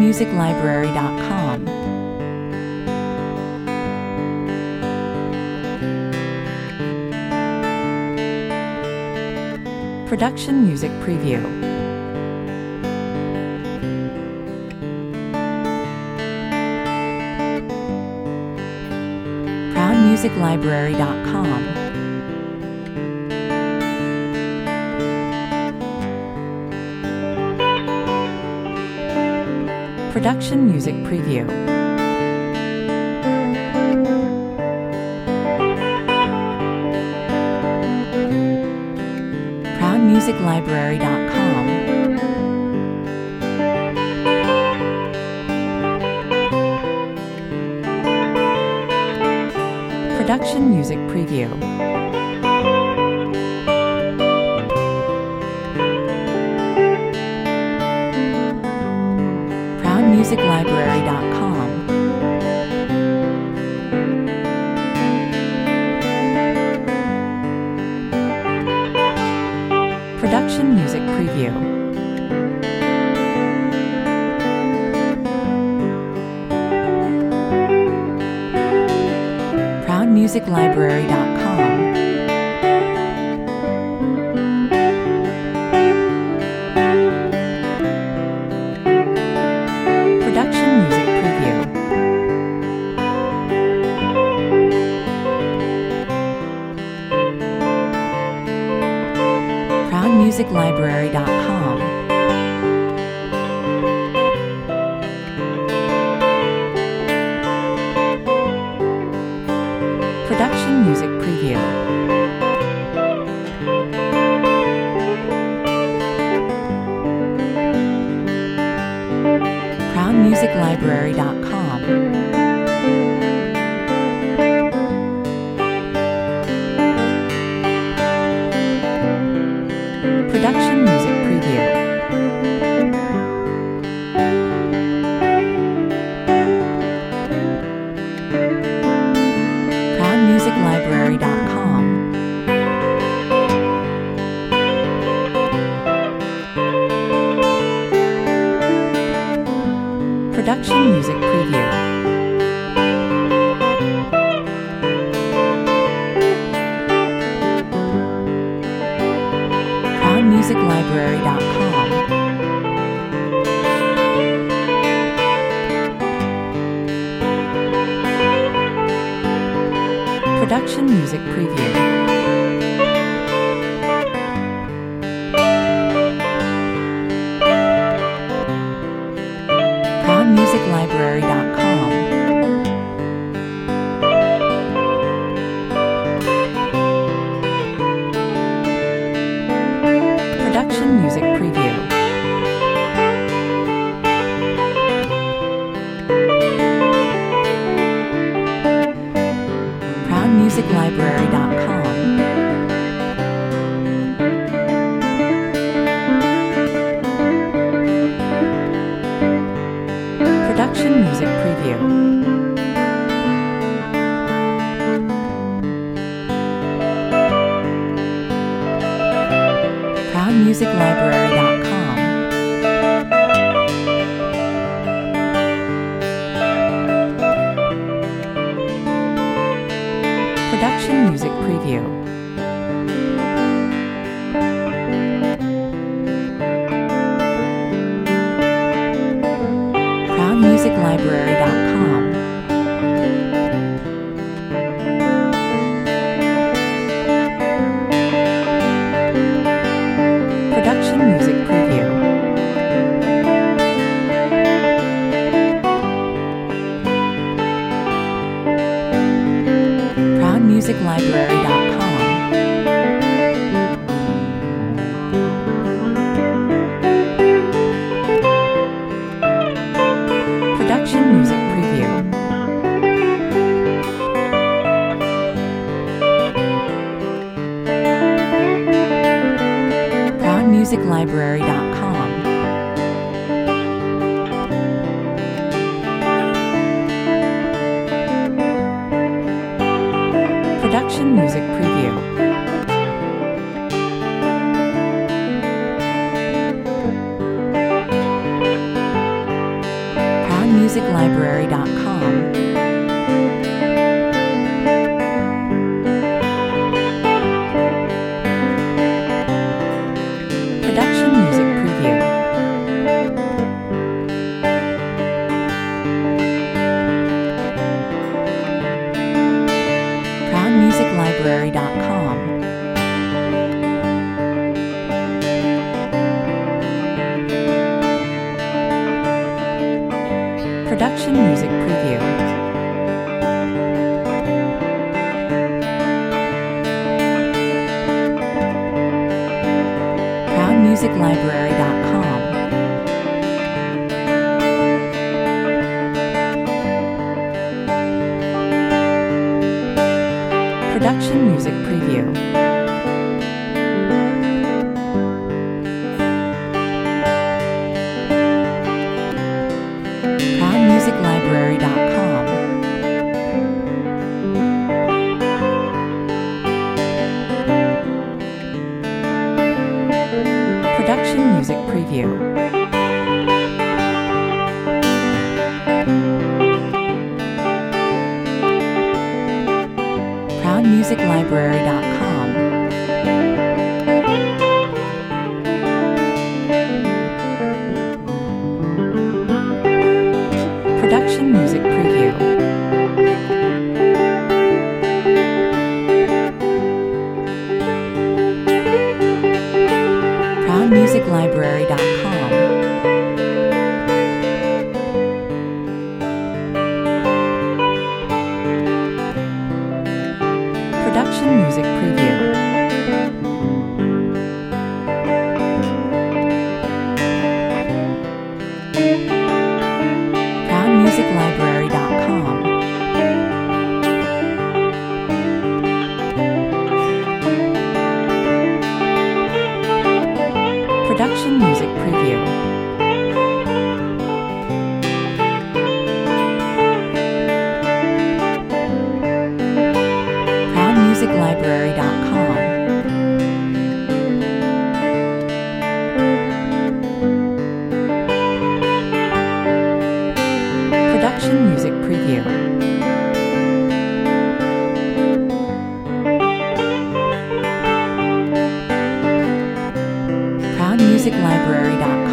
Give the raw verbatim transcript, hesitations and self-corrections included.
music library dot com. Production Music Preview. proud music library dot com. Production Music Preview. proud music library dot com. Production Music Preview. proud music library dot com. Production Music Preview. proud music library dot com. Production Music Preview. proud music library dot com. Production Music Preview. proud music library dot com. Production Music Preview. proud music library dot com. Production Music Preview. proud music library dot com. Production Music Preview. proud music library dot com. Production Music Preview. proud music library dot com. Production Music Preview. proud music library dot com. Production Music Preview. proud music library dot com. Production Music Preview. proud music library dot com. Production Music Preview. proud music library dot com. Production Music Preview. music library dot com. Production Music Preview. proud music library dot com. Production Music Preview. proud music library dot com. Production Music Preview. proud music library dot com. Production Music Preview. proud music library dot com. Production Music Preview. proud music library dot com. Production Music Preview. proud music library dot com. Production Music Preview. proud music library dot com. Production Music Preview. proud music library dot com.